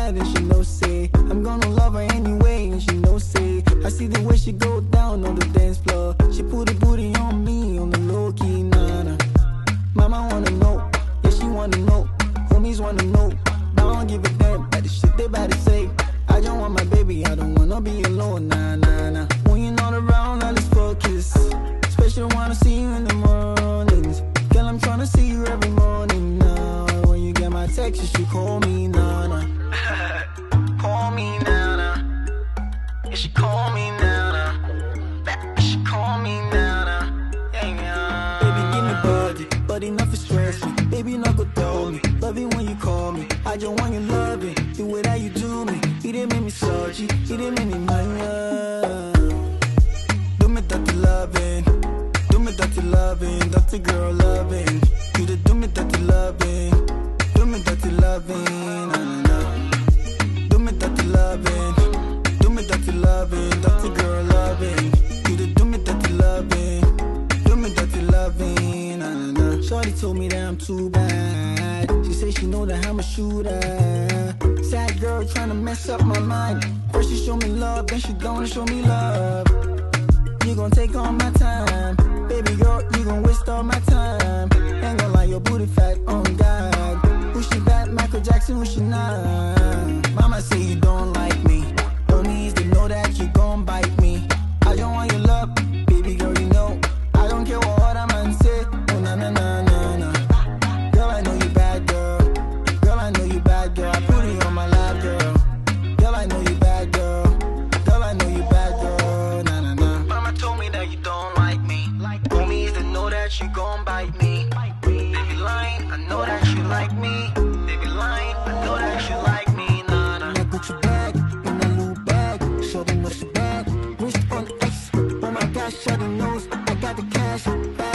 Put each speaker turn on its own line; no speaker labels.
bad and she knows say I'm gonna love her anyway and she knows say I see the way she go down on the dance floor. She put a booty on me on the low key, nah. Mama wanna know, yeah she wanna know, homies wanna know. I don't give a damn about the shit they about to say. I just want my baby, I don't wanna be alone, nah. When you're not around, I just focus. Especially wanna see you in the mornings. Girl, I'm tryna see you every morning now. When you get my text, you call me, nah. Call me, nah. Yeah, she call me, nah. She call me, nah. Yeah. Baby, give me body, but enough is stress me. Baby, not go tell me. Love it when you call me. I just want you loving. The way that you do me. It didn't make me salty. It didn't make me mad. Do me dirty loving. Do me dirty loving. Dirty girl loving. You the do me dirty loving. Do me dirty loving. Nah. Do me dirty loving. Do me dirty loving. Dirty girl loving. You the do me dirty loving. Do me dirty loving. Nah. Shorty told me that I'm too bad. She say she know that I'm a shooter. Sad girl tryna mess up my mind. First she show me love, then she gonna show me love. You gon' take all my time. Baby girl, you gon' waste all my time. Ain't gon' lie, your booty fat, oh God. Who she back, Michael Jackson, who she not? Mama say you don't like me. No needs to know that you gon' bite me. I don't want your love, baby girl, you know. I don't care what other man say. Oh, nah. Girl, I know you bad, girl. Girl, I know you bad, girl. I put it on my lap, girl. Girl, I know you bad, girl. Girl, I know you bad, girl. Nah. Mama told me that you don't like me. Homies that know that you gon' bite me. They be lying, I know that you like me. They be lying, I know that you like me. Nah. I got your bag, in that little bag. Shorty knows she bad. Wrist on the X, oh my gosh, shorty knows I got the cash.